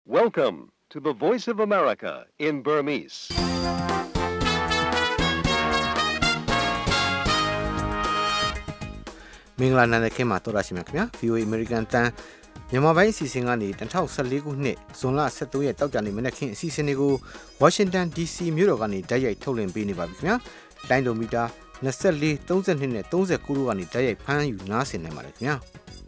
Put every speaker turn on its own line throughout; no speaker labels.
Welcome to the Voice of America in Burmese.
။မင်္ဂလာနံနက်ခင်းမှာတော်ရရှိမြခင်ဗျာ VOA American တန်မြန်မာပိုင်းအစီအစဉ်ကနေ2014ခုနှစ်ဇွန်လ23ရက်တောက်ကြနေမနက်ခင်းအစီအစဉ်တွေကို Washington DC မြို့တော်ကနေတိုက်ရိုက်ထုတ်လွှင့်ပေးနေပါပြီခင်ဗျာ။တိုင်းလိုမီတာ24 32နဲ့39တို့ကနေတိုက်ရိုက်ဖမ်းယူနားဆင်နိုင်ပါတယ်ခင်ဗျာ။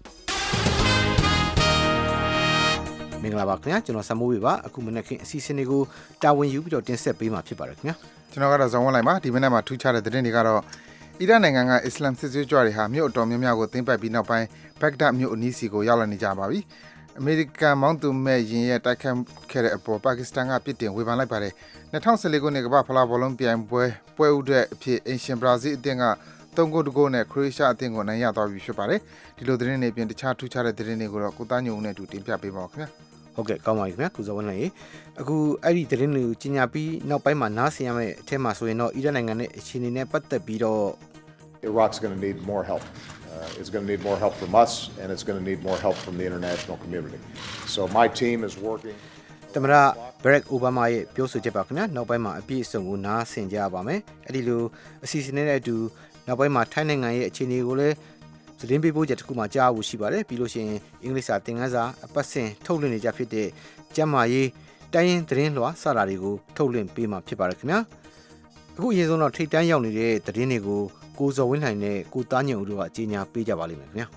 မင်္ဂလာပါခင်ဗျာကျွန်တော်ဆမိုးဝေပါအခုမနက်ခင်းအစီအစဉ်တွေကိုတာဝန်ယူပြီးတော့တင်ဆက်ပေးမှာဖြစ်ပါတယ်ခင်ဗျာ
ကျွန်တော်ကတော့ဇော်ဝင်းလိုက်ပါဒီမနေ့မှာထူးခြားတဲ့သတင်းတွေကတော့အီရတ်နိုင်ငံကအစ္စလာမ်စစ်သွေးကြွတွေဟာမြို့အတော်များများကိုသိမ်းပိုက်ပြီးနောက်ပိုင်းဘက်ဂဒတ်မြို့အနီးစီကိုရောက်လာနေကြပါပြီအမေရိကန်မောင်းသူမဲ့ရင်ရဲ့တိုက်ခတ်ခဲ့တဲ့အပေါ်ပါကစ္စတန်ကပြစ်တင်ဝေဖန်လိုက်ပါတယ်2014ခုနှစ်ကမ္ဘာဖလားဘောလုံးပြိုင်ပွဲဥတဲ့အဖြစ်အင်ရှင်ဘရာဇီးအသင်းက3ဂိုးတဂိုးနဲ့ခရိုအေးရှားအသင်းကိုနိုင်ရသွားပြီဖြစ်ပါတယ်ဒီလိုသတင်းတွေပြင်တခြားထူးခြားတဲ့သတင်းတွေကိုတော့ကိုသားညုံနဲ့အတူတင်ပြပေးပါဦးခင်ဗျာ
ဟုတ်ကဲ့ကောင်းပါပြီခင်ဗျာကုစောဝင်းလိုက်အခုအဲ့ဒီသတင်းတွေကိုကြီးညာပြီးနောက်ပိုင်းမှာနားဆင်ရမယ့်အထက်မှာဆိုရင်တော့အီရတ်နိုင်ငံနဲ့အခြေအနေနဲ့ပတ်သက်ပြီးတော့
Iraq's going to need more help. It's going to need more help from us, and it's going to need more help from the international community. So my team is working.
သမ္မတဘရက်အိုဘားမားရဲ့ပြောဆိုချက်ပါခင်ဗျာနောက်ပိုင်းမှာအပြည့်အစုံကိုနားဆင်ကြရပါမယ်အဲ့ဒီလိုအစီအစဉ်နဲ့အတူနောက်ပိုင်းမှာထိုင်းနိုင်ငံရဲ့အခြေအနေကိုလည်းသတင်းပေးပို့ချက်တစ်ခုမှကြားဖို့ရှိပါတယ်ပြီးလို့ရှိရင်အင်္ဂလိပ်စာသင်ခန်းစာအပတ်စဉ်ထုတ်လွှင့်နေကြဖြစ်တဲ့ကျမ်းမာရေးတိုင်းရင်းသတင်းလွှာစတာတွေကိုထုတ်လွှင့်ပေးမှာဖြစ်ပါတယ်ခင်ဗျာအခုအရင်ဆုံးတော့ထိတ်တန်းရောက်နေတဲ့သတင်းတွေကိုကိုဇော်ဝင်းလှိုင်နဲ့ကိုသားညုံတို့ကအကြီးညာပေးကြပါလိမ့်မယ်ခင်ဗျာ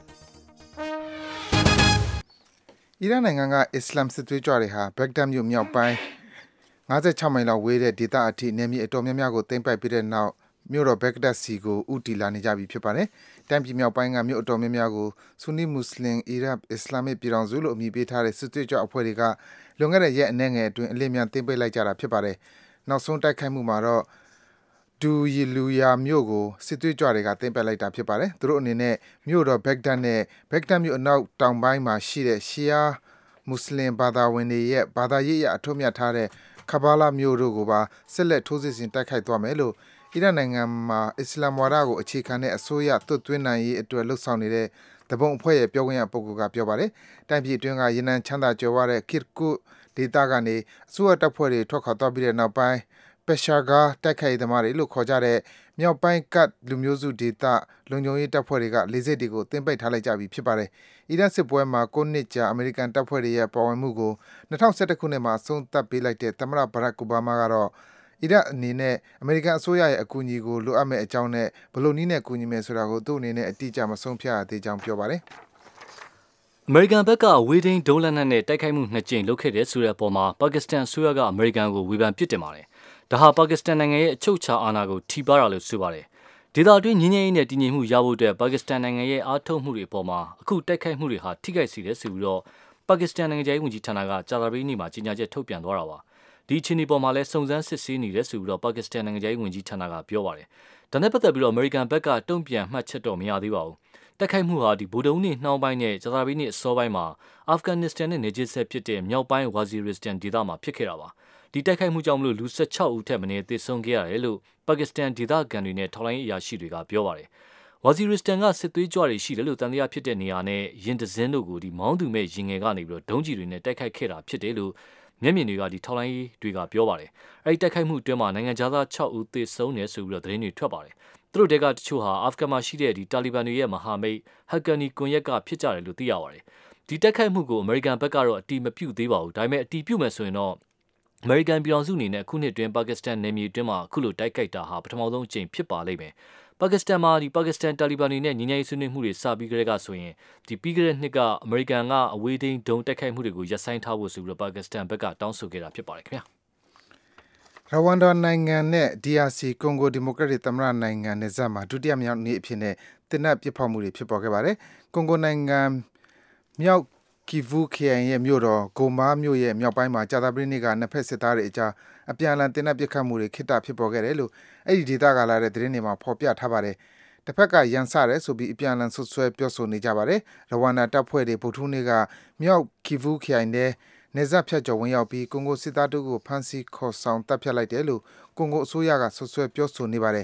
အီရတ်နိုင်ငံကအစ္စလာမ်စစ်သွေးကြွတွေဟာဘက်ဂဒတ်မြို့မြောက်ပိုင်း56မိုင်လောက်ဝေးတဲ့ဒေသအထိနယ်မြေအတော်များများကိုသိမ်းပိုက်ပြီးတဲ့နောက်မြို့တော်ဘက်ဂဒတ်စီကိုဥတီလာနေကြပြီဖြစ်ပါတယ်။တိုင်းပြည်မြောက်ပိုင်းကမြို့အတော်များများကိုဆူနီမွတ်စလင်အီရတ်အစ္စလာမစ်ပြည်ထောင်စုလို့အမည်ပေးထားတဲ့စစ်သွေးကြွအဖွဲ့တွေကလွန်ခဲ့တဲ့ရက်အနည်းငယ်အတွင်းအလင်းမြန်သိမ်းပိုက်လိုက်ကြတာဖြစ်ပါတယ်။နောက်ဆုံးတိုက်ခိုက်မှုမှာတော့ဒူရီလူယာမြို့ကိုစစ်သွေးကြွတွေကသိမ်းပိုက်လိုက်တာဖြစ်ပါတယ်။သူတို့အနေနဲ့မြို့တော်ဘက်ဂဒတ်နဲ့ဘက်ဂဒတ်မြို့အနောက်တောင်ပိုင်းမှာရှိတဲ့ရှီယာမွတ်စလင်ဘာသာဝင်တွေရဲ့ဘာသာရေးအထွတ်မြတ်ထားတဲ့ခဘာလာမြို့တို့ကိုပါဆက်လက်ထိုးစစ်ဆင်တိုက်ခိုက်သွားမယ်လို့အီရတ်နိုင်ငံမှာအစ္စလာမ်ဝါဒကိုအခြေခံတဲ့အစိုးရသွတ်သွင်းနိုင်ရေးအတွက်လှုံ့ဆော်နေတဲ့တပုံအဖွဲ့ရဲ့ပြောခွင့်ရပုဂ္ဂိုလ်ကပြောပါတယ်။တိုင်းပြည်အတွင်းကရေနံချမ်းသာကြွယ်ဝတဲ့ကစ်ကုဒေသကနေအစိုးရတပ်ဖွဲ့တွေထွက်ခွာသွားပြီးတဲ့နောက်ပိုင်းပက်ရှာဂါတိုက်ခိုက်သမားတွေလို့ခေါ်ကြတဲ့မြောက်ပိုင်းကတ်လူမျိုးစုဒေသလုံခြုံရေးတပ်ဖွဲ့တွေကလေဆိပ်တွေကိုတင်ပိတ်ထားလိုက်ကြပြီဖြစ်ပါတယ်။အီရတ်စစ်ပွဲမှာ9နှစ်ကြာအမေရိကန်တပ်ဖွဲ့တွေရဲ့ပါဝင်မှုကို2011ခုနှစ်မှာအဆုံးသတ်ပေးလိုက်တဲ့သမ္မတဘရက်အိုဘားမားကတော့အီရတ်အနေနဲ့အမေရိကန်အစိုးရရဲ့အကူအညီကိုလိုအပ်မဲ့အကြောင်းနဲ့ဘယ်လိုနည်းနဲ့ကူညီမယ်ဆိုတာကိုသူ့အနေနဲ့အတိအကျမဆုံးဖြတ်ရသေးကြောင်းပြောပါတယ်
။အမေရိကန်ဘက်ကဝေဒင်းဒုံးလက်နက်နဲ့တိုက်ခိုက်မှု2ကြိမ်လုပ်ခဲ့တဲ့ဆိုတဲ့အပေါ်မှာပါကစ္စတန်အစိုးရကအမေရိကန်ကိုဝေဖန်ပြစ်တင်ပါတယ်။ဒါဟာပါကစ္စတန်နိုင်ငံရဲ့အချုပ်အခြာအာဏာကိုထိပါးတာလို့ဆိုပါတယ်။ဒေသတွင်းငြိမ်းချမ်းရေးနဲ့တည်ငြိမ်မှုရဖို့အတွက်ပါကစ္စတန်နိုင်ငံရဲ့အားထုတ်မှုတွေအပေါ်မှာအခုတိုက်ခိုက်မှုတွေဟာထိခိုက်စေတယ်ဆိုပြီးတော့ပါကစ္စတန်နိုင်ငံရေးဝန်ကြီးဌာနကကြာသပတေးနေ့မှာကြေညာချက်ထုတ်ပြန်သွားတာပါ။ဒီအခြေအနေပေါ်မှာလည်းစုံစမ်းစစ်ဆေးနေတယ်ဆိုပြီးတော့ပါကစ္စတန်နိုင်ငံရေးဝန်ကြီးဌာနကပြောပါတယ်။ဒါနဲ့ပတ်သက်ပြီးတော့အမေရိကန်ဘက်ကတုံ့ပြန်မှတ်ချက်တော့မရသေးပါဘူး။တိုက်ခိုက်မှုဟာဗိုလ်တုံးနေ့နှောင်းပိုင်းနဲ့ကြာသပတေးနေ့အစောပိုင်းမှာအာဖဂန်နစ္စတန်နဲ့နေဂျစ်ဆက်ဖြစ်တဲ့မြောက်ပိုင်းဝါဇီရစ္စတန်ဒေသမှာဖြစ်ခဲ့တာပါ။ဒီတိုက်ခိုက်မှုကြောင့်လူ16ဦးထက်မနည်းသေဆုံးခဲ့ရတယ်လို့ပါကစ္စတန်ဒေသခံတွေနဲ့ထောက်လှမ်းရေးအရာရှိတွေကပြောပါတယ်။ဝါဇီရစ္စတန်ကစစ်သွေးကြွတွေရှိတယ်လို့တန်တရားဖြစ်တဲ့နေရာနဲ့ရင်တစင်းတို့ကိုမောင်းသူမဲ့ရင်ငယ်ကနေပြီးတော့ဒုံးကျည်တွေနဲ့တိုက်ခိုက်ခဲ့တာဖြစ်တယ်လို့မျက်မြင်တွေကထောက်လှမ်းရေးတွေကပြောပါတယ်။အဲဒီတိုက်ခိုက်မှုအတွင်းမှာနိုင်ငံခြားသား6ဦးသေဆုံးတယ်ဆိုပြီးတော့သတင်းတွေထွက်ပါတယ်။သူတို့တွေကတချို့ဟာအာဖဂန်မှာရှိတဲ့တာလီဘန်တွေရဲ့မဟာမိတ်ဟက်ကာနီကွန်ရက်ကဖြစ်ကြတယ်လို့သိရပါတယ်။ဒီတိုက်ခိုက်မှုကိုအမေရိကန်ဘက်ကတော့အတီးမပြုတ်သေးပါဘူး။ဒါပေမဲ့အတီးပြုတ်မယ်ဆိုရင်တော့အမေရိကန်ပြည်ထောင်စုအနေနဲ့အခုနှစ်အတွင်းပါကစ္စတန်နယ်မြေအတွင်းမှာအခုလိုတိုက်ခိုက်တာဟာပထမဆုံးအကြိမ်ဖြစ်ပါလိမ့်မယ်။ပါကစ္စတန်မှာပါကစ္စတန်တာလီဘန်တွေနဲ့ညီညာရေးဆွေးနွေးမှုတွေစပြီးကြတဲ့ကဆိုရင်ပြီးခဲ့တဲ့နှစ်ကအမေရိကန်ကအဝေးထိန်းဒုံးတိုက်ခိုက်မှုတွေကိုရပ်ဆိုင်းထားဖို့ဆိုပြီးတော့ပါကစ္စတန်ဘက်ကတောင်းဆိုခဲ့တာဖြစ်ပါတယ်ခင်ဗျာ
။ရဝမ်ဒါနိုင်ငံနဲ့ DRC ကွန်ဂိုဒီမိုကရက်တစ်သမ္မတနိုင်ငံနယ်စပ်မှာဒုတိယမြောက်နေ့အဖြစ်နဲ့တင်နက်ပစ်ဖောက်မှုတွေဖြစ်ပေါ်ခဲ့ပါတယ်။ကွန်ဂိုနိုင်ငံမြောက်ကီဗူခရိုင်ရဲ့မြို့တော်ဂိုမာမြို့ရဲ့မြောက်ပိုင်းမှာကြာသပတေးနေ့ကနှစ်ဖက်စစ်သားတွေအကြားအပြန်အလှန်တင်နက်ပစ်ခတ်မှုတွေခိတ္တဖြစ်ပေါ်ခဲ့တယ်လို့အဲ့ဒီဒေသကလာတဲ့သတင်းတွေမှာဖော်ပြထားပါတယ်။တစ်ဖက်ကရန်စတယ်ဆိုပြီးအပြန်အလှန်ဆွဆွဲပြောဆိုနေကြပါတယ်။ရဝမ်ဒါတပ်ဖွဲ့တွေဗုဒ္ဓဟူးနေ့ကမြောက်ကီဗူခရိုင်နဲ့နေဆက်ဖြတ်ကျော်ဝင်ရောက်ပြီးကွန်ဂိုစစ်သားတို့ကိုဖမ်းဆီးခေါ်ဆောင်တပ်ဖြတ်လိုက်တယ်လို့ကွန်ဂိုအစိုးရကဆွဆွဲပြောဆိုနေပါတယ်။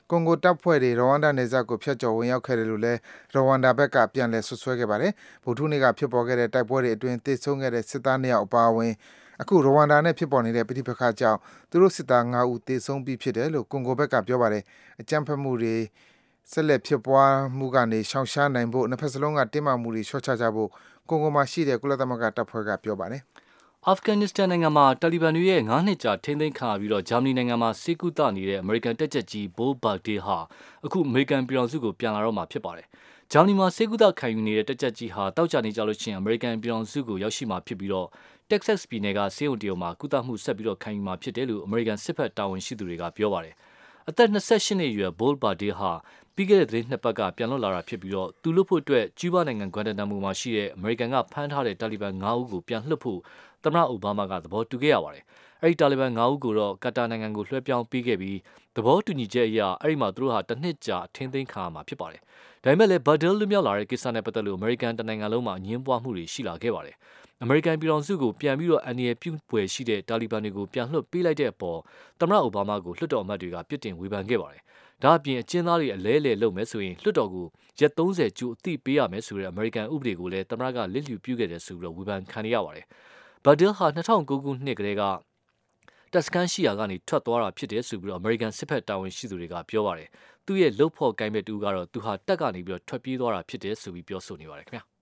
ကွန်ဂိုတပ်ဖွဲ့တွေရဝမ်ဒါနယ်စပ်ကိုဖျက်ကျော်ဝင်ရောက်ခဲ့တယ်လို့လည်းရဝမ်ဒါဘက်ကပြန်လည်ဆွဆွဲခဲ့ပါတယ်ဗုဒ္ဓနေ့ကဖြစ်ပေါ်ခဲ့တဲ့တိုက်ပွဲတွေအတွင်းတိုက်ဆုံးခဲ့တဲ့စစ်သား2ယောက်အပါအဝင်အခုရဝမ်ဒါနဲ့ဖြစ်ပေါ်နေတဲ့ပြည်ပခါကြောင့်သူတို့စစ်သား9ဦးတိုက်ဆုံးပြီးဖြစ်တယ်လို့ကွန်ဂိုဘက်ကပြောပါတယ်အကြမ်းဖက်မှုတွေဆက်လက်ဖြစ်ပွားမှုကနေရှောင်ရှားနိုင်ဖို့နှစ်ဖက်စလုံးကတင်းမာမှုတွေလျှော့ချကြဖို့ကွန်ဂိုမှာရှိတဲ့ကုလသမဂ္ဂတပ်ဖွဲ့ကပြောပါတယ်
အာဖဂန်နစ္စတန်နိုင်ငံမှာတာလီဘန်တွေရဲ့9နှစ်ကြာထိန်းသိမ်းခံရပြီးတော့ဂျာမနီနိုင်ငံမှာစေကူတာနေတဲ့အမေရိကန်တပ်ချက်ကြီးဘိုးဘာဒေးဟာအခုအမေရိကန်ပြည်တော်စုကိုပြန်လာတော့မှာဖြစ်ပါတယ်။ဂျာမနီမှာစေကူတာခံယူနေတဲ့တပ်ချက်ကြီးဟာတောက်ကြနေကြလို့ရှိရင်အမေရိကန်ပြည်တော်စုကိုရောက်ရှိမှာဖြစ်ပြီးတော့တက်ဆက်စ်ပြည်နယ်ကစေုံတရုံမှာကုသမှုဆက်ပြီးတော့ခံယူမှာဖြစ်တယ်လို့အမေရိကန်စစ်ဘက်တာဝန်ရှိသူတွေကပြောပါတယ်။အသက်28နှစ်အရွယ်ဘိုးဘာဒေးဟာပြီးခဲ့တဲ့သတင်းနှစ်ပတ်ကပြန်လွတ်လာတာဖြစ်ပြီးတော့သူလွတ်ဖို့အတွက်ကျူးဘားနိုင်ငံဂွမ်တနာမိုမှာရှိတဲ့အမေရိကန်ကဖမ်းထားတဲ့တာလီဘန်9ဦးကိုပြန်လွှတ်ဖို့သမ္မတအိုဘားမားကသဘောတူခဲ့ရပါတယ်။အဲဒီတာလီဘန်9ဦးကိုတော့ကာတာနိုင်ငံကိုလွှဲပြောင်းပေးခဲ့ပြီးသဘောတူညီချက်အရအဲဒီမှာသူတို့ဟာတစ်နှစ်ကြာထင်းသိမ်းခံရမှာဖြစ်ပါတယ်။ဒါပေမဲ့လည်းဘာဒဲလ်လွတ်မြောက်လာတဲ့ကိစ္စနဲ့ပတ်သက်လို့အမေရိကန်တနိုင်ငံလုံးမှာအငြင်းပွားမှုတွေရှိလာခဲ့ပါတယ်။အမေရိကန်ပြည်ထောင်စုကိုပြန်ပြီးတော့အန်ဒီရပြုပွဲရှိတဲ့တာလီဘန်တွေကိုပြန်လွှတ်ပေးလိုက်တဲ့အပေါ်သမ္မတအိုဘားမားကိုလွှတ်တော်အမတ်တွေကပြစ်တင်ဝေဖန်ခဲ့ပါတယ်။ဒါအပြင်အကျဉ်းသားတွေအလဲလှယ်လုပ်မယ်ဆိုရင်လွှတ်တော်ကိုရက်30ကျူအသိပေးရမယ်ဆိုတဲ့အမေရိကန်ဥပဒေကိုလည်းသမ္မတကလစ်လျူပြုခဲ့တယ်ဆိုပြီးတော့ဝေဖန်ခံရပါတယ်။ဘာဒဲလ်ဟာ2009ခုနှစ်ကတည်းကတပ်စခန်းရှိရာကနေထွက်သွားတာဖြစ်တယ်ဆိုပြီးတော့အမေရိကန်စစ်ဘက်တာဝန်ရှိသူတွေကပြောပါတယ်။သူ့ရဲ့လှုပ်ဖို့ကိုင်းမဲ့တူကတော့သူဟာတက်ကနေပြီးတော့ထွက်ပြေးသွားတာဖြစ်တယ်ဆိုပြီးပြောဆိုနေပါတယ်ခင်ဗျာ။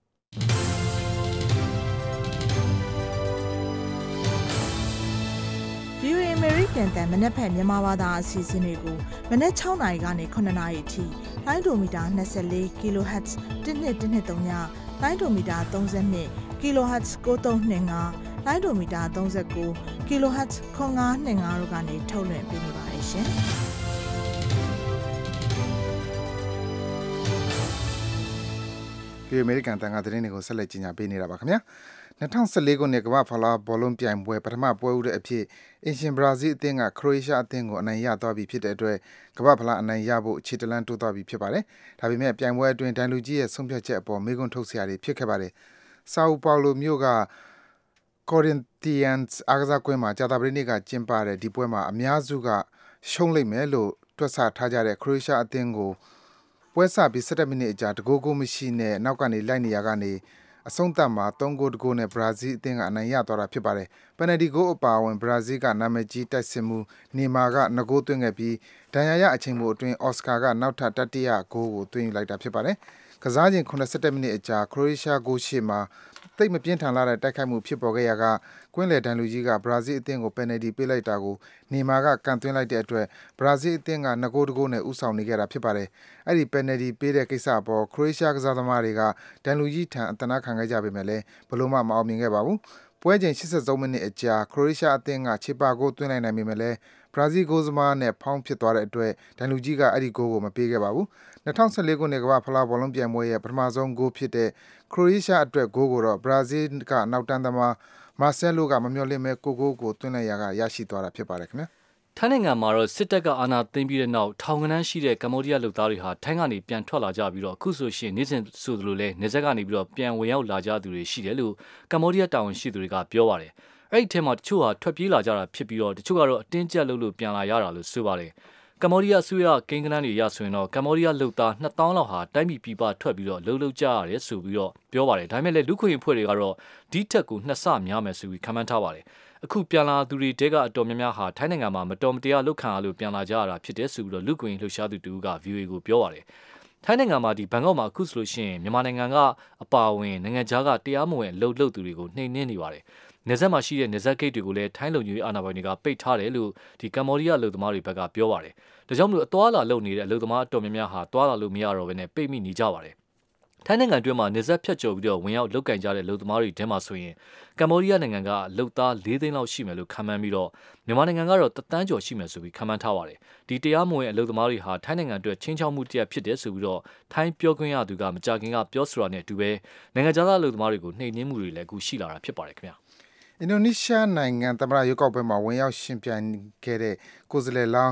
VOA American တန်မနက်ဖြန်မြန်မာဘာသာအစီအစဉ်တွေကိုမနက်6နာရီကနေ9နာရီအထိလိုင်းဒိုမီတာ24 kHz 1213ညလိုင်းဒိုမီတာ32 kHz 9325လိုင်းဒိုမီတာ39 kHz 9525တို့ကနေထုတ်လွှင့်ပေးနေပါတယ်ရှင်
ဒီအမေရိကန်တန်ခါသတင်းတွေကိုဆက်လက်ကြီးညာပေးနေတာပါခင်ဗျာ2014ခုနှစ်ကမ္ဘာဖလားဘောလုံးပြိုင်ပွဲပထမပွဲဦးတဲ့အဖြစ်အင်ရှင်ဘရာဇီးအသင်းကခရိုအေးရှားအသင်းကိုအနိုင်ရသွားပြီဖြစ်တဲ့အတွက်ကမ္ဘာဖလားအနိုင်ရဖို့ခြေတလန်းတိုးသွားပြီဖြစ်ပါတယ်။ဒါပေမဲ့ပြိုင်ပွဲအတွင်းဒိုင်လူကြီးရဲ့ဆုံးဖြတ်ချက်အပေါ်မေးခွန်းထုတ်စရာတွေဖြစ်ခဲ့ပါတယ်။ဆာအိုပေါလိုမြို့က Corinthians အားကစားကွင်းမှာကြာသပတေးနေ့ကကျင်းပတဲ့ဒီပွဲမှာအများစုကရှုံးလိမ့်မယ်လို့တွက်ဆထားကြတဲ့ခရိုအေးရှားအသင်းကိုပွဲစပြီး17မိနစ်အကြာတကိုးကိုမရှိနဲ့နောက်ကနေလိုက်နေရကနေအဆုံးသတ်မှာ3ဂိုးတကိုးနဲ့ဘရာဇီးအသင်းကအနိုင်ရသွားတာဖြစ်ပါတယ်။ပယ်နယ်တီဂိုးအပါအဝင်ဘရာဇီးကနာမည်ကြီးတိုက်စစ်မှုနေမာက2ဂိုးသွင်းခဲ့ပြီးဒဏ်ရာရအချိန်ပိုအတွင်းအော်စကာကနောက်ထပ်တတိယဂိုးကိုသွင်းယူလိုက်တာဖြစ်ပါတယ်။ကစားချိန်87မိနစ်အကြာခရိုအေးရှားဂိုးရှိမှာတိတ်မပြင်းထန်လာတဲ့တိုက်ခိုက်မှုဖြစ်ပေါ်ခဲ့ရာကကွင်းလယ်ဒဏ်လူကြီးကဘရာဇီးအသင်းကိုပယ်နယ်တီပေးလိုက်တာကိုနေမာကကန်သွင်းလိုက်တဲ့အတွက်ဘရာဇီးအသင်းက2ဂိုးတကိုးနဲ့ဦးဆောင်နေခဲ့တာဖြစ်ပါတယ်။အဲ့ဒီပယ်နယ်တီပေးတဲ့ကိစ္စအပေါ်ခရိုအေးရှားကစားသမားတွေကဒဏ်လူကြီးထံအသနာခံခဲ့ကြပေမဲ့လည်းဘလို့မှမအောင်မြင်ခဲ့ပါဘူး။ပွဲချိန်83မိနစ်အကြာခရိုအေးရှားအသင်းကခြေပါဂိုးသွင်းလိုက်နိုင်ပေမဲ့လည်းဘရာဇီးဂိုးသမားနဲ့ဖောင်းဖြစ်သွားတဲ့အတွက်ဒဏ်လူကြီးကအဲ့ဒီဂိုးကိုမပေးခဲ့ပါဘူး။2014ခုနှစ်ကမ္ဘာဖလားဘောလုံးပြိုင်ပွဲရဲ့ပထမဆုံးဂိုးဖြစ်တဲ့ခရိုအေးရှားအတွက်ဂိုးကိုတော့ဘရာဇီးကနောက်တန်းသမားမာဆယ်လိုကမမျှော်လင့်မဲ့ကိုသွင်းလိုက်ရာကရရှိသွားတာဖြစ်ပါတယ်ခင်ဗျာ
ထိုင်းနိုင်ငံမှာတော့စစ်တပ်ကအာဏာသိမ်းပြီးတဲ့နောက်ထောင်ကနန်းရှိတဲ့ကမ္ဘောဒီးယားလူသားတွေဟာထိုင်းကနေပြန်ထွက်လာကြပြီးတော့အခုဆိုရှင်နေ့စဉ်ဆိုသလိုလဲနေဆက်ကနေပြီးတော့ပြန်ဝင်ရောက်လာကြသူတွေရှိတယ်လို့ကမ္ဘောဒီးယားတာဝန်ရှိသူတွေကပြောပါတယ်အဲ့ဒီထဲမှာတချို့ဟာထွက်ပြေးလာကြတာဖြစ်ပြီးတော့တချို့ကတော့အတင်းကျပ်လို့ပြန်လာရတာလို့ဆိုပါတယ်ကမ္ဘောဒီးယားအစိုးရကိန်းဂဏန်းတွေရဆိုရင်တော့ကမ္ဘောဒီးယားလူသား2000လောက်ဟာတိုင်းပြည်ပြည်ပထွက်ပြီးတော့လှုပ်ကြရတယ်ဆိုပြီးတော့ပြောပါတယ်ဒါပေမဲ့လည်းလူခွင့်အဖွဲ့တွေကတော့ဒီထက်ကို2ဆများမယ်ဆိုပြီးခန့်မှန်းထားပါတယ်အခုပြန်လာသူတွေတဲကအတော်များများဟာထိုင်းနိုင်ငံမှာမတော်မတရားလုပ်ခံရလို့ပြန်လာကြရတာဖြစ်တယ်ဆိုပြီးတော့လူခွင့်လှုပ်ရှားသူတူက VOA ကိုပြောပါတယ်ထိုင်းနိုင်ငံမှာဒီဘန်ကောက်မှာအခုဆိုလို့ရှိရင်မြန်မာနိုင်ငံကအပါအဝင်နိုင်ငံခြားကတရားမဝင်လှုပ်သူတွေကိုနှိမ်နင်းနေပါတယ်နေဆက်မှာရှိတဲ့နေဆက်ဂိတ်တွေကိုလည်းထိုင်းလုံခြုံရေးအာဏာပိုင်တွေကပိတ်ထားတယ်လို့ဒီကမ္ဘောဒီးယားလူသမားတွေဘက်ကပြောပါတယ်ဒါကြောင့်မလို့အသွာလာလုပ်နေတဲ့အလုပ်သမားအတော်များများဟာသွာလာလို့မရတော့ဘဲနဲ့ပိတ်မိနေကြပါတယ်ထိုင်းနိုင်ငံတွင်းမှာနေဆက်ဖြတ်ကျော်ပြီးတော့ဝင်ရောက်လုတ်ကင်ကြတဲ့လူသမားတွေထဲမှာဆိုရင်ကမ္ဘောဒီးယားနိုင်ငံကလုတ်သား4သိန်းလောက်ရှိမယ်လို့ခန့်မှန်းပြီးတော့မြန်မာနိုင်ငံကတော့တသန်းကျော်ရှိမယ်ဆိုပြီးခန့်မှန်းထားပါတယ်ဒီတရားမဝင်အလုပ်သမားတွေဟာထိုင်းနိုင်ငံအတွက်ချင်းချောက်မှုတရားဖြစ်တယ်ဆိုပြီးတော့ထိုင်းပြောခွင့်ရသူကမကြာခင်ကပြောဆိုတာနဲ့အတူပဲနိုင်ငံခြားသားအလုပ်သမားတွေကိုနှိမ်နင်းမှုတွေလည်းအခုရှိလာတာဖြစ်ပါတယ်ခင်ဗျာ
အင်ဒိုနီးရှားနိုင်ငံသမ္မတရွေးကောက်ပွဲမှာဝင်ရောက်ရှင်ပြိုင်ခဲ့တဲ့ကိုယ်စားလှယ်လောင်း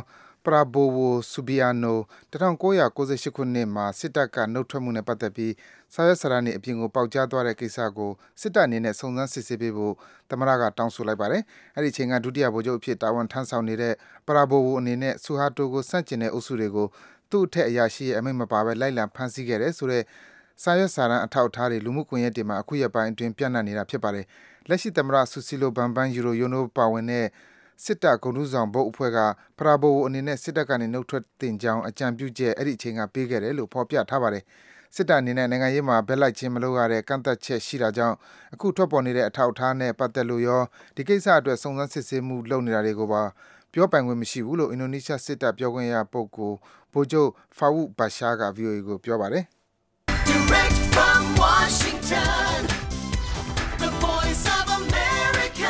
Prabowo Subianto 1998ခုနှစ်မှာစစ်တပ်ကနှုတ်ထွက်မှုနဲ့ပတ်သက်ပြီးစာရွက်စာတမ်းတွေအပြင်ကိုပေါက်ကြားသွားတဲ့ကိစ္စကိုစစ်တပ်အနေနဲ့စုံစမ်းစစ်ဆေးပေးဖို့သမ္မတကတောင်းဆိုလိုက်ပါတယ်။အဲဒီအချိန်ကဒုတိယဗိုလ်ချုပ်အဖြစ်တာဝန်ထမ်းဆောင်နေတဲ့ Prabowo အနေနဲ့ Suharto ကိုစန့်ကျင်တဲ့အုပ်စုတွေကိုသူ့အထက်အရာရှိရဲ့အမိန့်မပါဘဲလိုက်လံဖမ်းဆီးခဲ့တယ်ဆိုတဲ့စာရွက်စာတမ်းအထောက်အထားတွေလူမှုကွန်ရက်တွေမှာအခုရက်ပိုင်းအတွင်းပြန့်နှံ့နေတာဖြစ်ပါတယ်။လက်ရှိသမ္မတ Susilo Bambang Yudhoyono ပါဝင်တဲ့စစ်တပ်ဂုဏ်ထူးဆောင်ဘုတ်အဖွဲ့က Prabowo အနေနဲ့စစ်တပ်ကနေနှုတ်ထွက်တင်ကြောင်းအကြံပြုချက်အဲ့ဒီအချိန်ကပေးခဲ့တယ်လို့ဖော်ပြထားပါတယ်။စစ်တပ်အနေနဲ့နိုင်ငံရေးမှာဘက်လိုက်ခြင်းမလုပ်ရတဲ့ကန့်သတ်ချက်ရှိတာကြောင့်အခုထွက်ပေါ်နေတဲ့အထောက်အထားနဲ့ပတ်သက်လို့ရောဒီကိစ္စအတွက်စုံစမ်းစစ်ဆေးမှုလုပ်နေတာတွေကိုပါပြောပိုင်ခွင့်မရှိဘူးလို့အင်ဒိုနီးရှားစစ်တပ်ပြောခွင့်ရပုဂ္ဂိုလ်ဗိုလ်ချုပ် Fawad Bashar က VOA ကိုပြောပါတယ်။
Direct from Washington, the voice of America,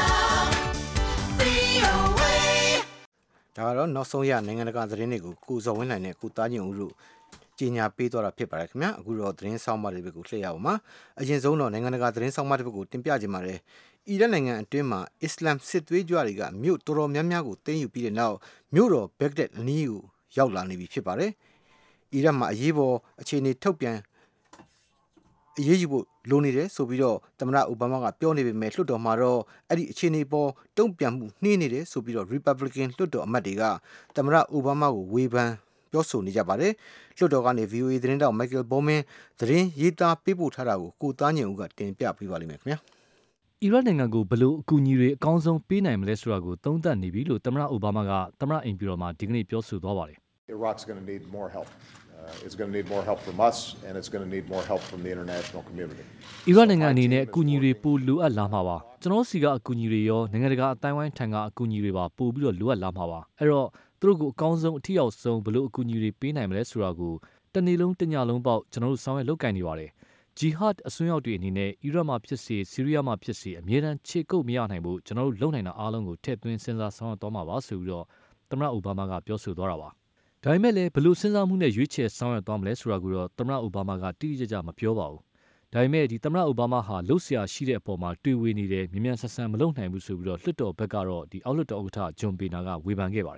VOA.
ဒါကတော့နောက်ဆုံးရနိုင်ငံတကာသတင်းတွေကိုကိုဇော်ဝင်းနိုင်နဲ့ကိုသားညွန့်ဦးတို့ကြီးညာပေးသွားတာဖြစ်ပါတယ်ခင်ဗျာအခုတော့သတင်းဆောင်မတွေဘက်ကိုလှည့်ရအောင်ပါအရင်ဆုံးတော့နိုင်ငံတကာသတင်းဆောင်မတွေဘက်ကိုတင်ပြကြပါမယ်အီရတ်နိုင်ငံအတွင်းမှာအစ္စလမ်စစ်သွေးကြွတွေကမြို့တော်တော်များများကိုသိမ်းယူပြီးတဲ့နောက်မြို့တော်ဘက်ဂဒက်အနီးကိုရောက်လာနေပြီဖြစ်ပါတယ်အီရတ်မှာအရေးပေါ်အခြေအနေထုတ်ပြန်အရေးယူဖို့လိုနေတယ်ဆိုပြီးတော့သမ္မတအိုဘားမားကပြောနေပေမဲ့လွှတ်တော်မှာတော့အဲ့ဒီအခြေအနေပေါ်တုံ့ပြန်မှုနှေးနေတယ်ဆိုပြီးတော့ Republican လွှတ်တော်အမတ်တွေကသမ္မတအိုဘားမားကိုဝေဖန်ပြောဆိုနေကြပါတယ်လွှတ်တော်ကနေ VOA သတင်းတောက် Michael Bowman သတင်းရေးသားပေးပို့ထားတာကိုကိုသားညင်ဦးကတင်ပြပေးပါလိမ့်မယ်ခင်ဗျာ
အီရတ်နိုင်ငံကိုဘလို့အကူအညီတွေအကောင်းဆုံးပေးနိုင်မလဲဆိုတာကိုသုံးသပ်နေပြီလို့သမ္မတအိုဘားမားကသမ္မတအိမ်ဖြူတော်မှာဒီကနေ့ပြောဆိုသွားပါတယ်
Iraq's going to need more help. It's going to need more help from us, and it's going to need more help from the international community.
အီရတ်နိုင်ငံအနေနဲ့အကူအညီတွေပိုလိုအပ်လာမှာပါကျွန်တော်စီကအကူအညီတွေရောနိုင်ငံတကာအတိုင်းဝိုင်းထံကအကူအညီတွေပါပို့ပြီးတော့လိုအပ်လာမှာပါအဲ့တော့သူတို့ကိုအကောင်းဆုံးအထီးရောက်ဆုံးဘလို့အကူအညီတွေပေးနိုင်မလဲဆိုတာကိုတနေ့လုံးတညလုံးပေါက်ကျွန်တော်တို့ဆောင်ရွက်လုပ်ကိုင်နေပါတယ်ဂျီဟတ်အစွန်းရောက်တွေအနေနဲ့အီရတ်မှာဖြစ်စေဆီးရီးယားမှာဖြစ်စေအမြဲတမ်းခြေကုပ်မရနိုင်ဘူးကျွန်တော်တို့လုပ်နိုင်တာအားလုံးကိုထည့်သွင်းစဉ်းစားဆောင်ရွက်သွားမှာပါဆိုပြီးတော့သမ္မတအိုဘားမားကပြောဆိုသွားတာပါဒါပေမဲ့လည်းဘလို့စဉ်းစားမှုနဲ့ရွေးချယ်ဆောင်ရွက်သွားမလဲဆိုတာကိုတော့သမ္မတအိုဘားမားကတိတိကျကျမပြောပါဘူးဒါပေမဲ့ဒီသမ္မတအိုဘားမားဟာလှုပ်ရှားရှိတဲ့အပေါ်မှာတွေ့ဝေနေတယ်မြ мян ဆန်ဆန်မလုပ်နိုင်ဘူးဆိုပြီးတော့လွှတ်တော်ဘက်ကတော့ဒီအောက်လွှတ်တော်ဥက္ကဋ္ဌဂျွန်ပေနာကဝေဖန်ခဲ့ပါတယ်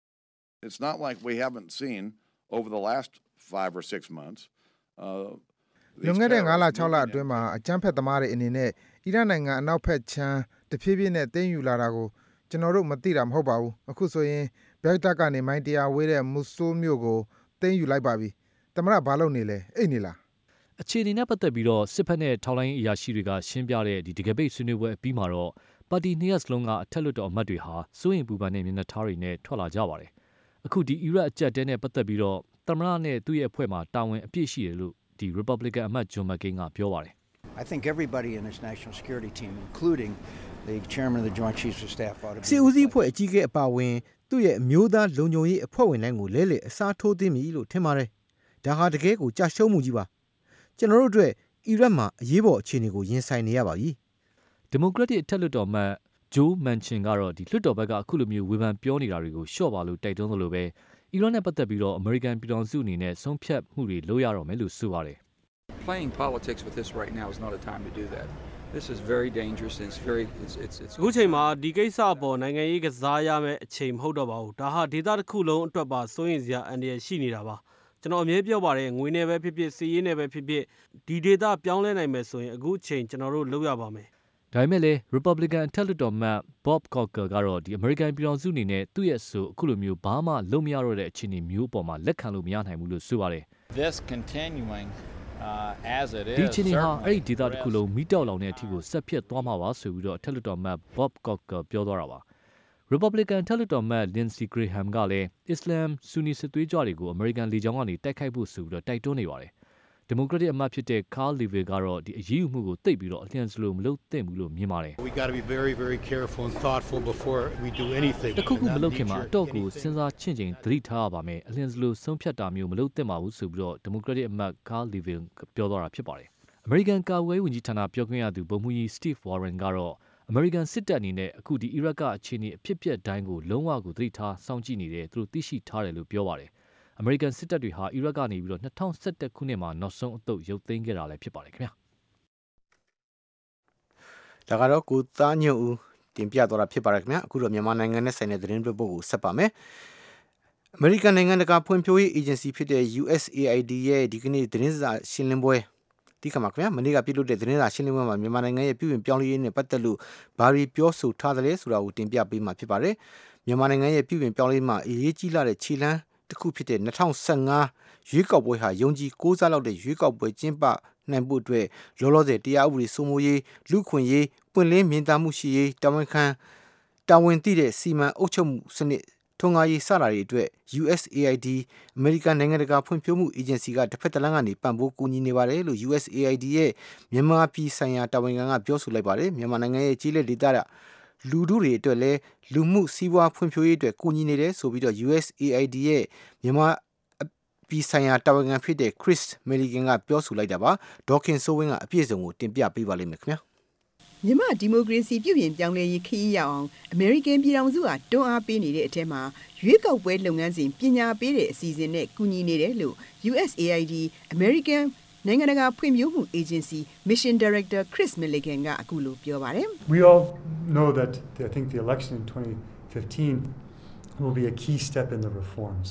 It's not like we haven't seen over the last 5 or 6 months
လွန်ခဲ့တဲ့9လ6လအတွင်းမှာအကြမ်းဖက်သမားတွေအနေနဲ့အီရတ်နိုင်ငံအနောက်ဘက်ခြမ်းတဖြည်းဖြည်းနဲ့သိမ်းယူလာတာကိုကျွန်တော်တို့မသိတာမဟုတ်ပါဘူးအခုဆိုရင်ဘက်ဂဒက်ကနေမိုင်100ဝေးတဲ့မူဆူးမြို့ကိုသိမ်းယူလိုက်ပါပြီသမ္မတဘာလုပ်နေလဲအိတ်နေလား
အခြေအနေနဲ့ပတ်သက်ပြီးတော့စစ်ဖက်နဲ့ထောက်လိုင်းအရာရှိတွေကရှင်းပြတဲ့ဒီတကယ်ပိတ်ဆွေးနွေးပွဲအပြီးမှာတော့ပါတီနှစ်ရပ်စလုံးကအထက်လွှတ်တော်အမတ်တွေဟာစိုးရင်ပူပန်တဲ့မျက်နှာထားတွေနဲ့ထွက်လာကြပါတယ်အခုဒီအီရတ်အကြက်တဲနဲ့ပတ်သက်ပြီးတော့သမ္မတနဲ့သူ့ရဲ့အဖွဲ့မှာတာဝန်အပြည့်ရှိတယ်လို့ဒီ Republican အမတ်ဂျွန်မက်ကင်းကပြောပါတယ်
I think everybody in this national security team including the chairman of the Joint Chiefs of Staff ought to be
စီဦးစီးအဖွဲ့အကြီးအကဲအပါဝင်သူ့ရဲ့အမျိုးသားလုံခြုံရေးအဖွဲ့ဝင်တိုင်းကိုလဲလှယ်အစားထိုးသိမ်းပြီလို့ထင်ပါတယ်ဒါဟာတကယ်ကိုကြာရှုံးမှုကြီးပါကျွန်တော်တို့အတွက်အီရတ်မှာအရေးပေါ်အခြေအနေကိုရင်ဆိုင်နေရပါပြီ
ဒီမိုကရက်တစ်အထက်လွှတ်တော်အမတ်ဂျိုးမန်ချင်ကတော့ဒီလွှတ်တော်ဘက်ကအခုလိုမျိုးဝေဖန်ပြောနေတာတွေကိုလျှော့ပါလို့တိုက်တွန်းသလိုပဲအီရတ်နဲ့ပတ်သက်ပြီးတော့အမေရိကန်ပြည်ထောင်စုအနေနဲ့ဆုံးဖြတ်မှုတွေလုပ်ရတော့မယ်လို့ဆိုပါတယ်
Playing politics with this right now is not a time to do that. This is very dangerous and it's
အခုချိန်မှာဒီကိစ္စအပေါ်နိုင်ငံရေးကစားရမယ့်အချိန်မဟုတ်တော့ပါဘူးဒါဟာဒေသတစ်ခုလုံးအတွက်ပါစိုးရိမ်စရာအန္တရာယ်ရှိနေတာပါကျွန်တော်အမြဲပြောပါတယ်ငွေနဲ့ပဲဖြစ်ဖြစ်စီးရေးနဲ့ပဲဖြစ်ဖြစ်ဒီဒေသပြောင်းလဲနိုင်မယ်ဆိုရင်အခုချိန်ကျွန်တော်တို့လုပ်ရပါမယ်
ဒါပေမဲ့လည်း Republican အထက်လွှတ်တော်အမတ် Bob Corker ကတော့ဒီ American ပြည်ထောင်စုအနေနဲ့သူ့ရဲ့ဆိုအခုလိုမျိုးဘာမှလုပ်မရတော့တဲ့အခြေအနေမျိုးအပေါ်မှာလက်ခံလို့မရနိုင်ဘူးလို့ဆိုပါတယ်
This continuing as it is
ဒီအခြေအနေဟာအဲ့ဒီဒေသတစ်ခုလုံးမိတောက်လောင်တဲ့အထိကိုဆက်ဖြစ်သွားမှာပါဆိုပြီးတော့အထက်လွှတ်တော်အမတ် Bob Corker ပြောသွားတာပါ Republican အထက်လွှတ်တော်အမတ် Lindsey Graham ကလည်း Islam Sunni စစ်သွေးကြွတွေကို American လေကြောင်းကနေတိုက်ခိုက်ဖို့ဆိုပြီးတော့တိုက်တွန်းနေပါတယ်Democratic အမတ်ဖြစ်တဲ့ Carl Levin ကတော့ဒီအရေးယူမှုကိုသိပ်ပြီးတော့အလျံစလိုမလုပ်သင့်ဘူးလို့မြင်ပါတယ်
We got to be very very careful and thoughtful before we do anything
တခုခုမလုပ်ခင်မှာအတော့ကိုစဉ်းစားချင့်ချိန်သတိထားရပါမယ်အလျံစလိုဆုံးဖြတ်တာမျိုးမလုပ်သင့်ပါဘူးဆိုပြီးတော့ Democratic အမတ် Carl Levin ပြောသွားတာဖြစ်ပါတယ် American ကာကွယ်ရေးဝန်ကြီးဌာနပြောခွင့်ရသူဗိုလ်မှူးကြီး Steve Warren ကတော့ American စစ်တပ်အနေနဲ့အခုဒီ Iraq ကအခြေအနေအဖြစ်အပျက်တိုင်းကိုလုံးဝကိုသတိထားစောင့်ကြည့်နေတယ်သူတို့သိရှိထားတယ်လို့ပြောပါတယ်အမေရိကန်စစ်တပ်တွေဟာအီရတ်ကနေပြီးတော့2011ခုနှစ်မှာနောက်ဆုံးအသုတ်ရုပ်သိမ်းခဲ့တာလည်းဖြစ်ပါတယ်ခင်ဗျာ
ဒါကတော့ကိုသားညွန့်ဦးတင်ပြသွားတာဖြစ်ပါတယ်ခင်ဗျာအခုတော့မြန်မာနိုင်ငံနဲ့ဆိုင်တဲ့သတင်းပုဒ်ကိုဆက်ပါမယ် American နိုင်ငံတကာဖွံ့ဖြိုးရေး agency ဖြစ်တဲ့ USAID ရဲ့ဒီကနေ့သတင်းစာရှင်းလင်းပွဲဒီကမှာခင်ဗျာမနေ့ကပြုလုပ်တဲ့သတင်းစာရှင်းလင်းပွဲမှာမြန်မာနိုင်ငံရဲ့ပြည်ဝင်ပြောင်းလဲရေးနဲ့ပတ်သက်လို့ဘာတွေပြောဆိုထားသလဲဆိုတာကိုတင်ပြပေးမှာဖြစ်ပါတယ်မြန်မာနိုင်ငံရဲ့ပြည်ဝင်ပြောင်းလဲမှာအရေးကြီးလာတဲ့ခြေလှမ်းတစ်ခုဖြစ်တဲ့2015ရွေးကောက်ပွဲဟာယုံကြည်ကိုးစားလောက်တဲ့ရွေးကောက်ပွဲကျင်းပနိုင်ဖို့အတွက်လောလောဆယ်တရားဥပဒေစိုးမိုးရေးလူခွင့်ရေးပွင့်လင်းမြင်သာမှုရှိရေးတာဝန်သိတဲ့စီမံအုပ်ချုပ်မှုစနစ်ထုံငါရေးစတာတွေအတွက် USAID American နိုင်ငံတကာဖွံ့ဖြိုးမှု agency ကတစ်ဖက်တစ်လမ်းကနေပံ့ပိုးကူညီနေပါတယ်လို့ USAID ရဲ့မြန်မာပြည်ဆိုင်ရာတာဝန်ခံကပြောဆိုလိုက်ပါတယ်မြန်မာနိုင်ငံရဲ့ကြီးလက်ဒေသလူထုတွေအတွက်လည်းလူမှုစီးပွားဖွံ့ဖြိုးရေးအတွက်ကူညီနေတယ်ဆိုပြီးတော့ USAID ရဲ့မြန်မာပြည်ဆိုင်ရာတာဝန်ခံဖြစ်တဲ့ Chris Milligan ကပြောဆိုလိုက်တာပါဒေါခင်စိုးဝင်းကအပြည့်အစုံကိုတင်ပြပေးပါလိမ့်မယ်ခင်ဗျာ
မြန်မာဒီမိုကရေစီပြုပြင်ပြောင်းလဲရေးခရီးရောက်အောင်အမေရိကန်ပြည်ထောင်စုကတွန်းအားပေးနေတဲ့အထက်မှာရွေးကောက်ပွဲလုပ်ငန်းစဉ်ပညာပေးတဲ့အစီအစဉ်နဲ့ကူညီနေတယ်လို့ USAID American နိုင်ငံတကာဖွံ့ဖြိုးမှု Agency Mission Director Chris Milligan ကအခုလိုပြောပါတယ်
We all know that I think the election in 2015 will be a key step in the reforms.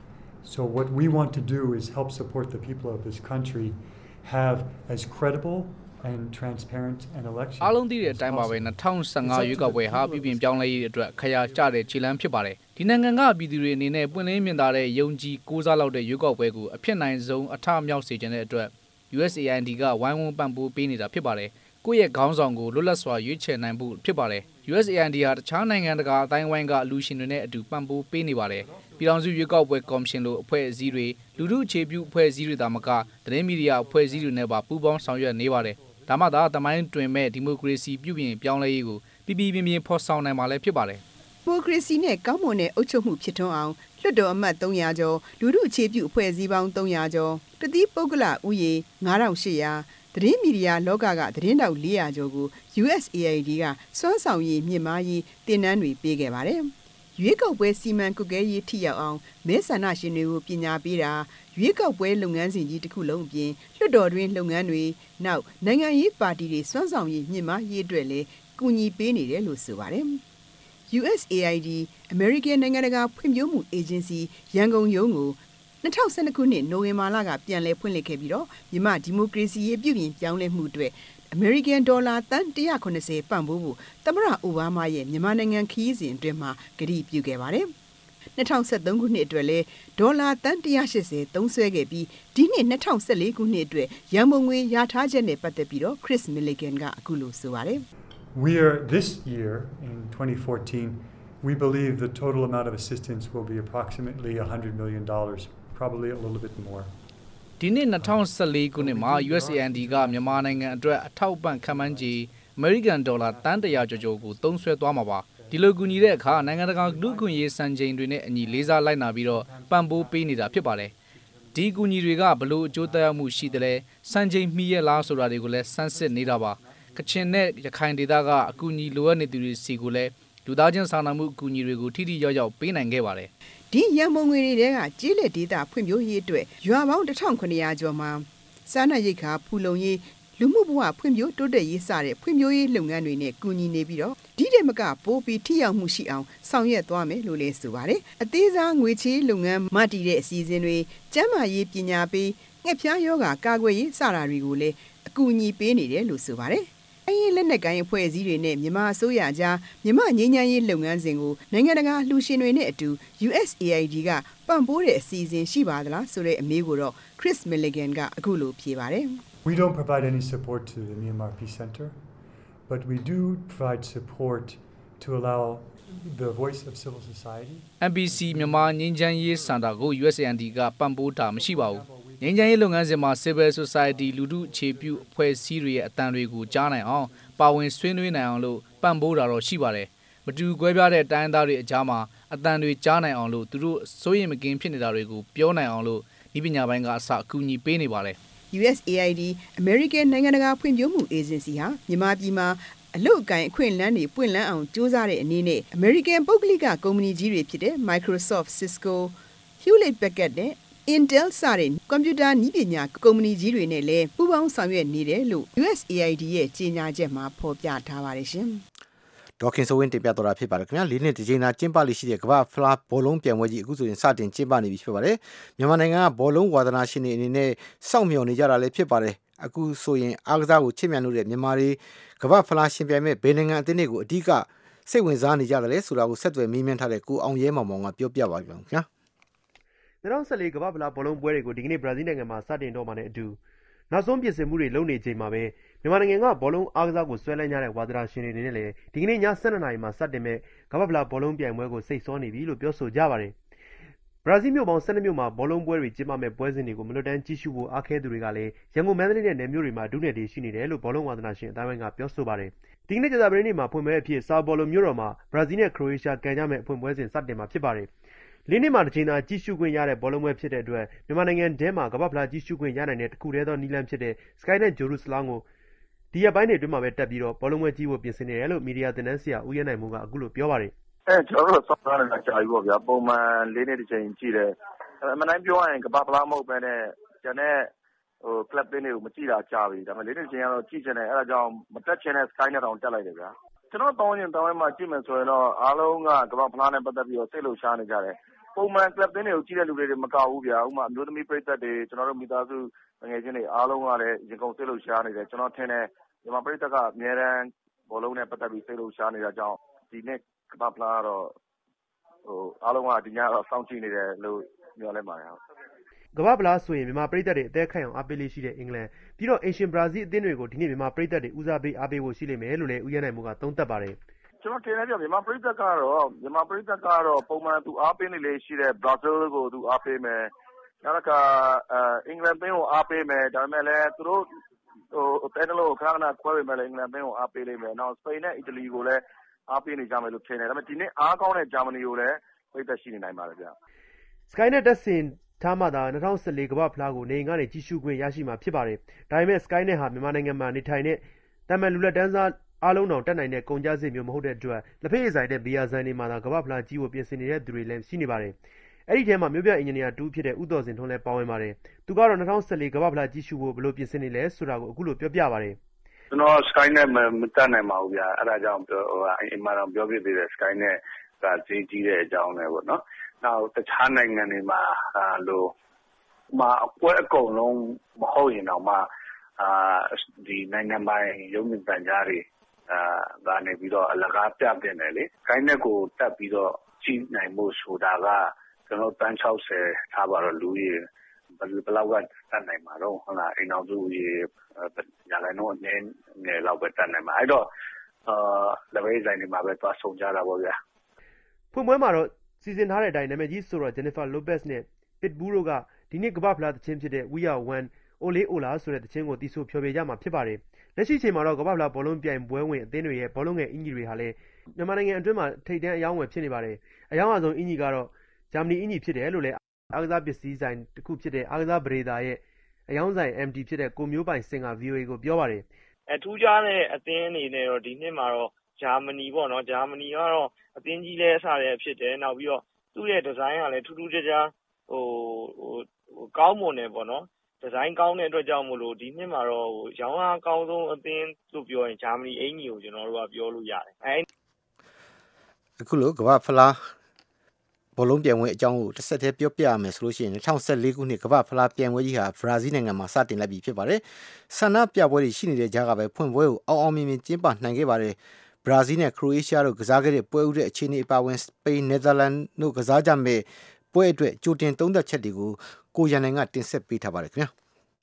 So what we want to do is help support the people of this country have as credible and transparent an election
အားလုံးသိတဲ့အတိုင်းပါပဲ2015ရွေးကောက်ပွဲဟာပြည်ပြင်ပြောင်းလဲရေးအတွက်ခရာကျတဲ့ခြေလှမ်းဖြစ်ပါတယ်ဒီနိုင်ငံကပြည်သူတွေအနေနဲ့ပွင့်လင်းမြင်သာတဲ့ယုံကြည်ကိုးစားလောက်တဲ့ရွေးကောက်ပွဲကိုအဖြစ်နိုင်ဆုံးအထမြောက်စေခြင်းတဲ့အတွက် USAID ကဝိုင်းဝန်းပံ့ပိုးပေးနေတာဖြစ်ပါတယ်ကိုယ့်ရဲ့ခေါင်းဆောင်ကိုလွတ်လပ်စွာရွေးချယ်နိုင်ဖို့ဖြစ်ပါတယ် USAID ဟာတခြားနိုင်ငံတကာအတိုင်းအဝိုင်းကအလူရှင်တွေနဲ့အတူပံ့ပိုးပေးနေပါတယ်ပြည်ထောင်စုရွေးကောက်ပွဲကော်မရှင်လိုအဖွဲ့အစည်းတွေလူထုအခြေပြုအဖွဲ့အစည်းတွေသာမကသတင်းမီဒီယာအဖွဲ့အစည်းတွေနဲ့ပါပူးပေါင်းဆောင်ရွက်နေပါတယ်ဒါမှသာတမိုင်းတွင်မဲ့ဒီမိုကရေစီပြုပြင်ပြောင်းလဲရေးကိုပြပြပြင်းဖော်ဆောင်နိုင်မှာလည်းဖြစ်ပါတယ်
ဒီမိုကရေစီနဲ့ကောင်းမွန်တဲ့အုပ်ချုပ်မှုဖြစ်ထွန်းအောင်လွှတ်တော်အမတ်300ကျော်လူထုအခြေပြုအဖွဲ့အစည်းပေါင်း300ကျော်တတိပုဂ္ဂလဥယေ9800သတင်းမီဒီယာလောကကသတင်းတောက်400ကျော်ကို USAID ကစွမ်းဆောင်ရည်မြင့်မားရေးတင်နန်းတွေပေးခဲ့ပါတယ်ရွေးကောက်ပွဲစီမံကွပ်ကဲရေးထိရောက်အောင်မဲဆန္ဒရှင်တွေကိုပညာပေးတာရွေးကောက်ပွဲလုပ်ငန်းစဉ်ကြီးတစ်ခုလုံးအပြင်လွှတ်တော်တွင်းလုပ်ငန်းတွေနောက်နိုင်ငံရေးပါတီတွေစွမ်းဆောင်ရည်မြင့်မားရေးအတွက်လည်းကူညီပေးနေတယ်လို့ဆိုပါတယ် USAID American နိုင်ငံတကာဖွံ့ဖြိုးမှု Agency ရန်ကုန်ရုံးကို2012ခုနှစ်နိုဝင်ဘာလကပြန်လည်ဖွင့်လှစ်ခဲ့ပြီးတော့မြန်မာဒီမိုကရေစီရေးပြုပြင်ပြောင်းလဲမှုအတွက် American dollar တန်190ပံ့ပိုးဖို့သမ္မတအိုဘားမားရဲ့မြန်မာနိုင်ငံခရီးစဉ်အတွင်းမှာကတိပြုခဲ့ပါတယ်2013ခုနှစ်အတွက်လဲဒေါ်လာတန်180သုံးစွဲခဲ့ပြီးဒီနှစ်2014ခုနှစ်အတွက်ရန်ပုံငွေရထားချက်နဲ့ပတ်သက်ပြီးတော့ Chris Milligan ကအခုလိုဆိုပါတယ်
We are this year in 2014 we believe the total amount of assistance will be approximately $100 million probably a little bit more
ဒီနှစ်2014ခုနှစ်မှာ USAID ကမြန်မာနိုင်ငံအတွက်အထောက်ပံ့ခံမှန်းကြီး American dollar တန်100ကျော်ကိုသုံးစွဲသွားမှာပါဒီလိုကူညီတဲ့အခါနိုင်ငံတကာလူ့ခွင့်ရေးစံချိန်တွေနဲ့အညီလေးစားလိုက်နာပြီးတော့ပံ့ပိုးပေးနေတာဖြစ်ပါတယ်ဒီကူညီတွေကဘလို့အကျိုးသက်ရောက်မှုရှိတယ်လဲစံချိန်မှီရလားဆိုတာတွေကိုလည်းစမ်းစစ်နေတာပါကချင်နဲ့ရခိုင်ဒေသကအကူအညီလိုအပ်နေသူတွေစီကိုလည်းလူသားချင်းစာနာမှုအကူအညီတွေကိုထိထိရောက်ရောက်ပေးနိုင်ခဲ့ပါတယ်
ဒီရန်ပုံငွေတွေကကြေးလက်ဒေတာဖွံ့ဖြိုးရေးအတွက်ရွာပေါင်း1900ကျော်မှာစားနပ်ရိက္ခာဖူလုံရေးလူမှုဘဝဖွံ့ဖြိုးတိုးတက်ရေးစတဲ့ဖွံ့ဖြိုးရေးလုပ်ငန်းတွေနဲ့ကူညီနေပြီးတော့ဒီတဲ့မကပိုးပြီးထိရောက်မှုရှိအောင်ဆောင်ရွက်သွားမယ်လို့လည်းဆိုပါတယ်အသေးစားငွေချေးလုပ်ငန်းမတည်တဲ့အစီအစဉ်တွေကျန်းမာရေးပညာပေးငှက်ဖျားယောဂါကာကွယ်ရေးစတာတွေကိုလည်းအကူအညီပေးနေတယ်လို့ဆိုပါတယ်အရင်လက်နက်ကိုင်အဖွဲ့အစည်းတွေနဲ့မြန်မာအစိုးရကြားမြန်မာငြိမ်းချမ်းရေးလုပ်ငန်းစဉ်ကိုနိုင်ငံတကာလှူရှင်တွေနဲ့အတူ USAID ကပံ့ပိုးတဲ့အစီအစဉ်ရှိပါသလားဆိုတဲ့အမေးကိုတော့ Chris Milligan ကအခုလိုဖြေပါတယ်
We don't provide any support to the Myanmar Peace Center, but we do provide support to allow the voice of civil society.
MBC မြန်မာငြိမ်းချမ်းရေးစင်တာကို USAID ကပံ့ပိုးတာမရှိပါဘူးငြိမ်းချမ်းရေးလုပ်ငန်းစဉ်မှာ Civil Society လူထုအခြေပြုအဖွဲ့အစည်းတွေရဲ့အတန်တွေကိုကြားနိုင်အောင်ပါဝင်ဆွေးနွေးနိုင်အောင်လို့ပံ့ပိုးတာတော့ရှိပါတယ်မတူကွဲပြားတဲ့တိုင်းသားတွေအကြားမှာအတန်တွေကြားနိုင်အောင်လို့သူတို့စိုးရိမ်မကင်းဖြစ်နေတာတွေကိုပြောနိုင်အောင်လို့ဒီပညာပိုင်းကအစအကူအညီပေးနေပါတယ်
USAID American နိုင်ငံတကာဖွံ့ဖြိုးမှု Agency ဟာမြန်မာပြည်မှာအလုပ်အကိုင်အခွင့်အလမ်းတွေပွင့်လန်းအောင်စ조사တဲ့အနေနဲ့ American ပုဂ္ဂလိကကုမ္ပဏီကြီးတွေဖြစ်တဲ့ Microsoft, Cisco, Hewlett Packard နဲ့ Intel စတဲ့ကွန်ပျူတာနည်းပညာကုမ္ပဏီကြီးတွေနဲ့လည်းပူးပေါင်းဆောင်ရွက်နေတယ်လို့ USAID ရဲ့ကြေညာချက်မှာဖော်ပြထားပါတယ်ရှင်
ဒေါခင်စဝင်းတင်ပြတော်တာဖြစ်ပါတယ်ခင်ဗျာ၄နှစ်တစ်ချိန်သာကျင်းပလိရှိတဲ့ကမ္ဘာဖလားဘောလုံးပြိုင်ပွဲကြီးအခုဆိုရင်စတင်ကျင်းပနေပြီဖြစ်ပါတယ်မြန်မာနိုင်ငံကဘောလုံးဝါသနာရှင်တွေအနေနဲ့စောင့်မျှော်နေကြတာလည်းဖြစ်ပါတယ်အခုဆိုရင်အားကစားကိုချစ်မြတ်လို့တဲ့မြန်မာတွေကမ္ဘာဖလားရှင်ပြိုင်မဲ့ဘယ်နိုင်ငံအသင်းတွေကိုအဓိကစိတ်ဝင်စားနေကြတယ်လဲဆိုတာကိုဆက်သွယ်မေးမြန်းထားတဲ့ကိုအောင်ရဲမောင်မောင်ကပြောပြပါပြန်ခင်ဗျာ
2014ကမ္ဘာဖလားဘောလုံးပွဲတွေကိုဒီကနေ့ဘရာဇီးနိုင်ငံမှာစတင်တော့မှနဲ့အတူနောက်ဆုံးပြင်ဆင်မှုတွေလုပ်နေချိန်မှာပဲမြန်မာနိုင်ငံကဘောလုံးအားကစားကိုဆွဲလန်းကြတဲ့ဝါသနာရှင်တွေနေနဲ့လည်းဒီကနေ့ည7:00 နာရီမှာစတင်မဲ့ကမ္ဘာဖလားဘောလုံးပြိုင်ပွဲကိုစိတ်ဆောနေပြီလို့ပြောဆိုကြပါတယ်ဘရာဇီးမြို့ပေါင်း12မြို့မှာဘောလုံးပွဲတွေကျင်းပမဲ့ပွဲစဉ်တွေကိုမလွတ်တမ်းကြည့်ရှုဖို့အားခဲသူတွေကလည်းရန်ကုန်မန္တလေးနဲ့နယ်မြို့တွေမှာဒုနယ်တွေရှိနေတယ်လို့ဘောလုံးဝါသနာရှင်အတိုင်းဝိုင်းကပြောဆိုပါတယ်ဒီကနေ့ကြာသပတေးနေ့မှာဖွင့်ပွဲအဖြစ်sao Pauloမြို့တော်မှာဘရာဇီးနဲ့ခရိုအေးရှားကန်ကြမဲ့ဖွင့်ပွဲစဉ်စတင်မှာဖြစ်ပါတယ်၄နှစ်မှာတစ်ချိန်သာကြည့်ရှုခွင့်ရတဲ့ဘောလုံးပွဲဖြစ်တဲ့အတွက်မြန်မာနိုင်ငံထဲမှာကမ္ဘာဖလားကြည့်ရှုခွင့်ရနိုင်တဲ့တစ်ခုတည်းသောနီလန်ဖြစ်တဲ့ Skynet Jerusalem ကိုဒီရက်ပိုင်းတွေအတွင်းမှာပဲတက်ပြီးတော့ဘောလုံးပွဲကြည့်ဖို့ပြင်ဆင်နေတယ်လို့မီဒီယာသင်တန်းဆရာဦးရဲနိုင်မိုးကအခုလိုပြောပါတယ်
ကျွန်တော်တို့စောင့်ရနေတာကြာပြီပေါ့ဗျာပုံမှန်၄နှစ်တစ်ချိန်ကြည့်တယ်အမှန်တိုင်းပြောရရင်ကမ္ဘာဖလားမဟုတ်ဘဲနဲ့ကျန်တဲ့club တွေကိုမကြည့်တာကြာပြီဒါပေမဲ့၄နှစ်တစ်ချိန်ကတော့ကြည့်ချင်တယ်အဲဒါကြောင့်မတက်ချင်တဲ့ Skynet တောင်တက်လိုက်တယ်ဗျာကျွန်တော်တောင်းရင်မှာကြည့်မယ်ဆိုရင်တော့အားလုံးကကမ္ဘာဖလားနဲ့ပတ်သက်ပြီးတော့စိတ်လှုပ်ရှားနေကြတယ်ပုံမှန် club တွေကိုကြည့်တဲ့လူတွေမကောက်ဘူးဗျာဥပမာအမျိုးသမီးပရိသတ်တွေကျွန်တော်တို့မိသားစုငယ်ချင်းတွေအားလုံးကလည်းရင်ကုန်စိတ်လှုပ်ရှားနေတယ်ကျွန်တော်ထင်တယ်မြန်မာပရိသတ်ကအများတန်းဘောလုံးနဲ့ပတ်သက်ပြီးစိတ်လှုပ်ရှားနေတာကြောင့်ဒီနေ့ကမ္ဘာဖလားကတော့အားလုံးကဒီညတော့စောင့်ကြည့်နေတယ်လို့မျှော်လင့်ပါတယ်
ကမ္ဘာဖလားဆိုရင်မြန်မာပရိသတ်တွေအသက်ခိုင်အောင်အားပေးလေးရှိတဲ့အင်္ဂလန်ပြီးတော့အင်ရှင်ဘရာဇီးအသင်းတွေကိုဒီနေ့မြန်မာပရိသတ်တွေဦးစားပေးအားပေးဖို့ရှိလိမ့်မယ်လို့လည်းဦးရဲနိုင်မိုးကသုံးသပ်ပါတယ်
ကျွန်တော်ထင်တယ်ပြမြန်မာပရိသတ်ကတော့ပုံမှန်သူအားပေးနေလေရှိတဲ့ဘရာဇီးကိုသူအားပေးမယ်နောက်ကအင်္ဂလန်ဘင်းကိုအားပေးမယ်ဒါပေမဲ့လည်းသူတို့တဲနလို့ခဏခွဲပေးမယ်လေအင်္ဂလန်ဘင်းကိုအားပေးလိမ့်မယ်နောက်စပိန်နဲ့အီတလီကိုလည်းအားပေးနေကြမယ်လို့ထင်တယ်ဒါပေမဲ့ဒီနေ့အားကောင်းတဲ့ဂျာမနီကိုလည်းပရိသတ်ရှိနေနိုင်ပါတယ်ဗျ
Skynet တက်ဆင်ထားမှသာ2014ကမ္ဘာဖလားကိုနေအိမ်ကနေကြည့်ရှုခွင့်ရရှိမှာဖြစ်ပါတယ်ဒါပေမဲ့ Skynet ဟာမြန်မာနိုင်ငံမှာနေထိုင်တဲ့တာမန်လူလက်တန်းစားအားလုံးတောင်တက်နိုင်တဲ့ကုန်ကြမ်းစစ်မျိုးမဟုတ်တဲ့အတွက်လက်ဖက်ရည်ဆိုင်တဲ့ဘီယာဆိုင်တွေမှာသာကမ္ဘာဖလားကြီးကိုပြင်ဆင်နေတဲ့သူတွေလည်းရှိနေပါတယ်အဲ့ဒီထဲမှာမြို့ပြအင်ဂျင်နီယာတူဖြစ်တဲ့ဦးတော်စင်ထွန်းလည်းပါဝင်ပါတယ်သူကတော့2014ကမ္ဘာဖလားကြီးရှုဖို့ဘယ်လိုပြင်ဆင်နေလဲဆိုတာကိုအခုလိုပြောပြပါတယ်
ကျွန်တော် Skynet မတက်နိုင်ပါဘူးဗျာအဲ့ဒါကြောင့်အိမ်မှာတော့ပြောပြသေးတယ် Skynet ကဈေးကြီးတဲ့အကြောင်းလည်းပေါ့နော်နောက်တခြားနိုင်ငံတွေမှာလို့အပွဲအကုန်လုံးမဟုတ်ရင်တော့ဒီနိုင်ငံပိုင်ရုပ်မြင်သံကြားတွေကနေပြီးတော့အလကားပြတင်တယ်လေ Skynet ကိုတက်ပြီးတော့ကြည့်နိုင်မှုဆိုတာကကျွန်တော်တန်း60ထားပါတော့လူကြီးဘယ်လောက်ကတတ်နိုင်မှာတော့ဟုတ်လားအိမ်အောင်စုကြီးညာလည်းတော့အနည်းငယ်လောက်ပဲတတ်နိုင်မှာအဲ့တော့လက်ဝဲဆိုင်တွေမှာပဲသွားဆုံကြတာပေါ့ဗျာ
ဖွင့်ပွဲမှာတော့စီစဉ်ထားတဲ့အတိုင်းနာမည်ကြီးဆိုတော့ Jennifer Lopez နဲ့ Pitbull တို့ကဒီနေ့ကမ္ဘာဖလားသချင်းဖြစ်တဲ့ We Are One Ole Ola ဆိုတဲ့သချင်းကိုတီးဆိုဖျော်ဖြေကြမှာဖြစ်ပါတယ်လက်ရှိချိန်မှာတော့ကမ္ဘာဖလားဘောလုံးပြိုင်ပွဲဝင်အသင်းတွေရဲ့ဘောလုံးငယ်အင်ဂျီတွေဟာလည်းမြန်မာနိုင်ငံအတွင်းမှာထိပ်တန်းအယောင်းဝယ်ဖြစ်နေပါတယ်အယောင်းအဆုံးအင်ဂျီကတော့ဂျာမနီအင်ဂျီဖြစ်တယ်လို့လည်းအားကစားပစ္စည်းဆိုင်တစ်ခုဖြစ်တဲ့အားကစားပရိသာရဲ့အယောင်းဆိုင် MD ဖြစ်တဲ့ကိုမျိုးပိုင်စင်က VOA ကိုပြောပါတယ်
ထူးခြားတဲ့အသင်းအနေနဲ့တော့ဒီနှစ်မှာတော့ဂျာမနီပေါ့နော်ဂျာမနီကတော့အသင်းကြီးလဲအစားလည်းဖြစ်တယ်နောက်ပြီးတော့သူ့ရဲ့ဒီဇိုင်းကလည်းထူးထူးခြားခြားကောင်းမွန်တယ်ပေါ့နော်ဒီဇိုင်းကောင်းတဲ့အတွက်ကြောင့်မို့လို့ဒီနှစ်မှာတော့ရောင်းအားအကောင်းဆုံးအသင်းလို့ပြောရင်ဂျာမနီအင်ဂျီကိုကျွန်တော်တို့ကပြောလို့ရတယ်
အခုလိုကမ္ဘာဖလားဘောလုံးပြိုင်ပွဲအကြောင်းကိုတစ်ဆက်တည်းပြောပြရမယ်ဆိုလို့ရှိရင်2014ခုနှစ်ကမ္ဘာဖလားပြိုင်ပွဲကြီးဟာဘရာဇီးနိုင်ငံမှာစတင်လိုက်ပြီဖြစ်ပါတယ်။ဆန္ဒပြပွဲတွေရှိနေတဲ့ကြားကပဲဖွင့်ပွဲကိုအောင်မြင်မြင်ကျင်းပနိုင်ခဲ့ပါတယ်။ဘရာဇီးနဲ့ခရိုအေးရှားတို့ကစားခဲ့တဲ့ပွဲဥတဲ့အခြေအနေအပါအဝင်စပိန်နယ်သာလန်တို့ကစားကြမဲ့ပွဲအတွက်ကြိုတင်သုံးသပ်ချက်တွေကိုကိုရန်နိုင်ကတင်ဆက်ပေးထားပါတယ်ခင်ဗျာ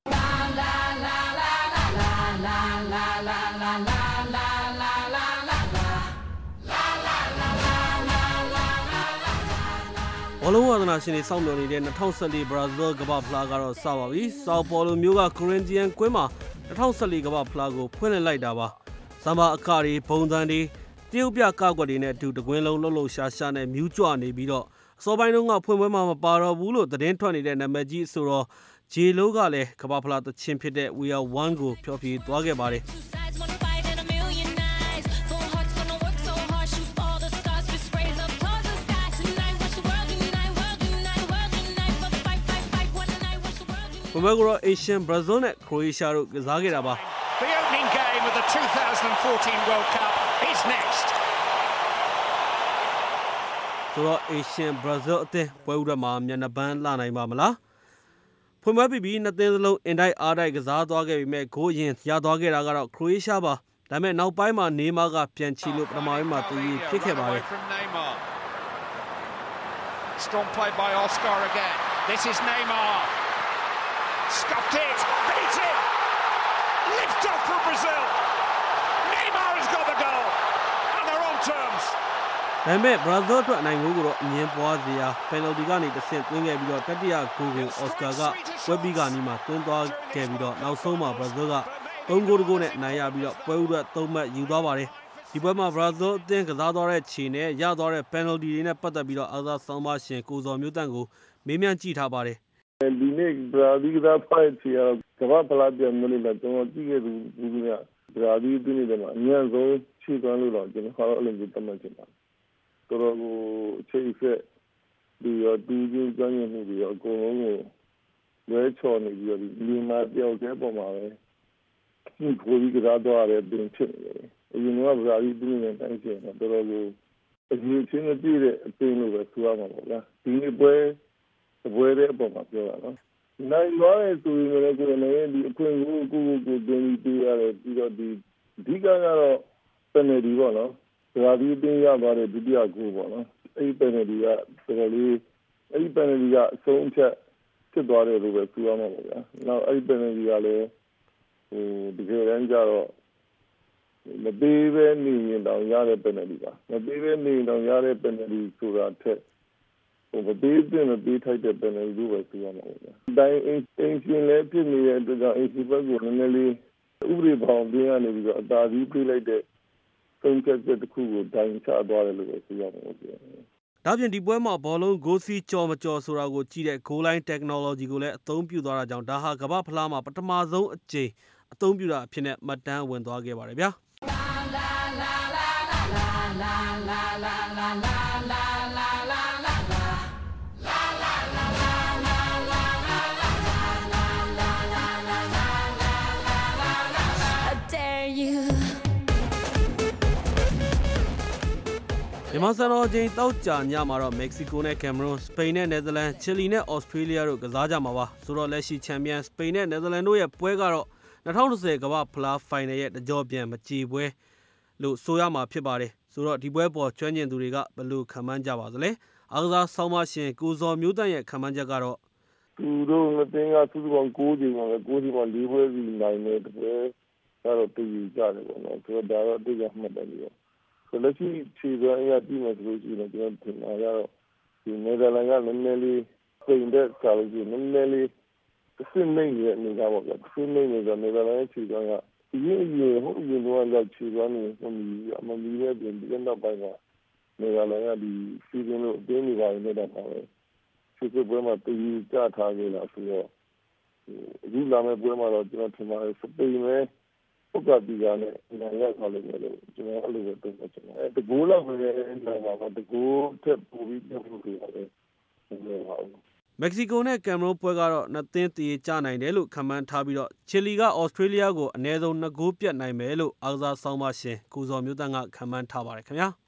ဘောလုံးဝါသနာရှင်တွေစောင့်မျှော်နေတဲ့2014ဘရာဇီးကမ္ဘာဖလားကတော့စပါပြီ။sao Pauloမြို့က Corinthians ကွင်းမှာ2014ကမ္ဘာဖလားကိုဖွင့်လှစ်လိုက်တာပါ။စံပါအခါတွေဘုံသံတွေတရုတ်ပြကောက်ွက်တွေနဲ့အတူတကွင်းလုံးလှုပ်လှုပ်ရှားရှားနဲ့မြူးကြွနေပြီးတော့အစောပိုင်းတုန်းကဖွင့်ပွဲမှာမပါတော့ဘူးလို့သတင်းထွက်နေတဲ့နာမည်ကြီးဆိုတော့ဂျေလိုးကလည်းကမ္ဘာဖလားသချင်းဖြစ်တဲ့ We Are One ကိုဖျော်ဖြေသွားခဲ့ပါတယ်။ဘယ်ကတော့ Asian Brazil နဲ့ Croatia တို့ကစားခဲ့တာပါ
The opening game of the 2014 World Cup is next.
ဆိုတော့ Asian Brazil အသင်းပွဲဥရမှာမျက်နှာပန်းလာနိုင်ပါမလားဖွင့်ပွဲပြီးနှစ်သင်းစလုံးအင်တိုက်အားတိုက်ကစားသွားခဲ့ပေမဲ့ဂိုးရင်ရသွားခဲ့တာကတော့ Croatia ပါဒါပေမဲ့နောက်ပိုင်းမှာနေမာကပြန်ချီလို့ပထမပိုင်းမှာတည်ဖြစ်ခဲ့ပါတယ်
Strong play by Oscar again. This is Neymar. Scuffed it. Beat it. Lift off for Brazil. Neymar has got the goal. And they're on terms.
ဒါပေမဲ့ Brazil အတွက်နိုင်ကိုတော့အငင်းပွားစရာ penalty ကနေတစ်ဆင့်သွင်းခဲ့ပြီးတော့တတိယဂိုးကို Oscar ကပွဲပြီးကနီးမှာသွင်းသွားခဲ့ပြီးတော့နောက်ဆုံးမှာ Brazil က3ဂိုးတကိုးနဲ့နိုင်ရပြီးတော့ပွဲဥရ3မှတ်ယူသွားပါတယ်ဒီပွဲမှာ Brazil အသင်းကစားသွားတဲ့ခြေနဲ့ရသွားတဲ့ penalty တွေနဲ့ပတ်သက်ပြီးတော့အားစားဆောင်းပါရှင်ကိုစော်မျိုးတန့်ကိုမေးမြန်းကြည့်ထားပါတယ်
ဒီနေ့ Brazil ကဖိုက်ချီကဘာပလာပြန်လို့လည်းကျွန်တော်ကြည့်ခဲ့သူက Brazil အသင်းတွေမှာအများဆုံးခြေသွမ်းလို့တော့ကျွန်တော်အလုံးကြီးတတ်မှတ်ချင်တာတော်တော်ကိုအခြေဆက်ဒီရောဒီချင်းကြောင်းရမှုတွေရောအကုန်လုံးကိုလွဲချော်နေပြီးတော့ဒီမှာတယောက်တည်းပေါ်မှာပဲဒီကိုကြီးကစားသွားတဲ့ပြင်ဖြစ်နေတယ်အရင်က Brazil အသင်းနဲ့တိုင်းချင်တော့တော်တော်ကိုအရင်ချင်းမပြည့်တဲ့အသင်းလို့ပဲဆိုရမှာပေါ့ဗျာဒီနေ့ပွဲတဲ့အပေါ်မှာပြောတာနော်နိုင်သွားတဲ့ဆိုရင်လည်းကိုယ်နဲ့ဒီအခွင့်အရေးကိုတင်ပြီးရတယ်ပြီးတော့ဒီအဓိကကတော့penalty ပေါ့နော်ဒါဒီတင်ရပါတဲ့ဒုတိယဂိုးပေါ့နော်အဲ့ဒီ penalty ကတော်တော်လေးအဲ့ဒီ penalty ကအဆုံးအဖြတ်ဖြစ်သွားတယ်လို့ပဲပြောရမှာပေါ့ဗျာနောက်အဲ့ဒီ penalty ကလည်းဒီကရန်ကြတော့မပေးဘဲနေရင်တော့ရတဲ့ penalty ပါမပေးဘဲနေရင်တော့ရတဲ့ penalty ဆိုတာထက်မပေးထိုက်တဲ့ penalty လို့ပဲပြောရမှာပေါ့ဗျာတိုင်းအင်းရှင်လည်းဖြစ်နေတဲ့အတွက်ကြောင့်အင်းရှင်ဘက်ကိုနည်းနည်းလေးဥပဒေဘောင်ပြင်ရနေပြီးတော့အသာစီးပေးလိုက်တဲ့ဆုံးဖြတ်ချက်တစ်ခုကိုတိုင်ချသွားတယ်လို့ပဲပြောရမှာပေါ့ဗျာ
ဒါပြင်ဒီပွဲမှာဘောလုံးဂိုးစီးကြော်မကြော်ဆိုတာကိုကြည့်တဲ့ goal line technology ကိုလည်းအသုံးပြုသွားတာကြောင့်ဒါဟာကမ္ဘာဖလားမှာပထမဆုံးအကြိမ်အသုံးပြုတာအဖြစ်နဲ့မှတ်တမ်းဝင်သွားခဲ့ပါတယ်ဗျာမြန်မာစံတော်ချိန်တောက်ကြာညမှာတော့မက္ကဆီကိုနဲ့ကင်မရွန်စပိန်နဲ့နယ်သာလန်ချီလီနဲ့ဩစတြေးလျတို့ကစားကြမှာပါဆိုတော့လက်ရှိချန်ပီယံစပိန်နဲ့နယ်သာလန်တို့ရဲ့ပွဲကတော့2020ကမ္ဘာဖလားဖိုင်နယ်ရဲ့တကြောပြန်မကြည်ပွဲလို့ဆိုရမှာဖြစ်ပါတယ်ဆိုတော့ဒီပွဲပေါ်ကျွမ်းကျင်သူတွေကဘယ်လိုခံမှန်းကြပါသလဲအားကစားဆောင်းပါရှင်ကိုစော်မျိုးတန့်ရဲ့ခံမှန်းချက်ကတော့
သူတို့ငတင်းကသူတို့က6ချိန်မှာပဲ6ချိန်မှာ4ပွဲစီနိုင်နေတယ်ပဲတော့တည်ကြတယ်ပေါ့နော်ဆိုတော့ဒါတော့တိကျမှတ်တယ်ပြီးတော့ဆိုလက်ရှိခြေစွမ်းအရပြီးမှဆိုလို့ရှိရင်ကျွန်တော်ထင်တာကတော့ဒီနယ်သာလန်ကနည်းနည်းလေးပိန်တဲ့ကာလို့ရှိရင်နည်းနည်းလေးတစ်စစ်မိတ်ရဲ့အနေကပေါ့ဗျာတစ်စစ်မိတ်နေဆိုနယ်သာလန်ရဲ့ခြေစွမ်းကဒီရင်ဟုတ်ရင်တော့ခြေစွမ်းနေမမီတဲ့ပြင်ဒီနောက်ပိုင်းကနယ်သာလန်ကဒီစီဇန်လို့အတင်းနေပါနေတာပါပဲခြေစွပ်ပွဲမှာတည်ကြထားခဲ့တာဆိုတော့ဒီလာမယ့်ပွဲမှာတော့ကျွန်တော်ထင်ပါတယ်စပိန်ပဲပုဂ္ဂတိကနဲ့နိုင်ရသွားလိမ့်မယ်လို့ကျွန်တော်အဲ့လိုပဲသုံးသပ်ချင်တယ်တကူလောက်ပဲနိုင်ပါတော့တကူထက်ပိုပြီးပြုလုပ်လို့ရတယ်
မက္ကဆီကိုနဲ့ကင်မရွန်ပွဲကတော့နှစ်သင်းတည်ကြနိုင်တယ်လို့ခန့်မှန်းထားပြီးတော့ချီလီကဩစတြေးလျကိုအနည်းဆုံး2ဂိုးပြတ်နိုင်မယ်လို့အားကစားဆောင်းပါရှင်ကိုစော်မျိုးတန့်ကခန့်မှန်းထားပါတယ်ခင်ဗျာ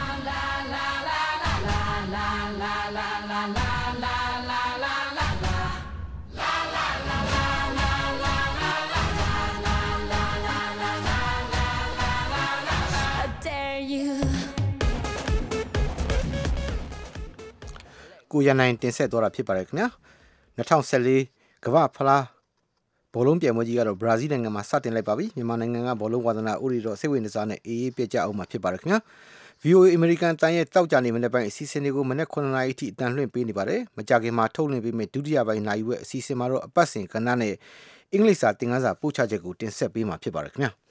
ကိုရနိုင်တင်ဆက်သွားတာဖြစ်ပါတယ်ခင်ဗျာ2014ကမ္ဘာဖလားဘောလုံးပြိုင်ပွဲကြီးကတော့ဘရာဇီးနိုင်ငံမှာစတင်လိုက်ပါပြီမြန်မာနိုင်ငံကဘောလုံးဝါသနာဥရီတော့စိတ်ဝင်စားနဲ့အေးအေးပြကြအောင်မှာဖြစ်ပါတယ်ခင်ဗျာ VOA American တန်ရဲ့တောက်ကြနေမနေ့ပိုင်းအစီအစဉ်တွေကိုမနေ့9နာရီအထိအတန်လွှင့်ပေးနေပါတယ်မကြခင်မှာထုတ်လွှင့်ပေးမယ့်ဒုတိယပိုင်းနိုင်ဝက်အစီအစဉ်မှာတော့အပတ်စဉ်ကဏ္ဍနဲ့အင်္ဂလိပ်စာသင်ခန်းစာပို့ချချက်ကိုတင်ဆက်ပေးမှာဖြစ်ပါတယ်ခင်ဗျာ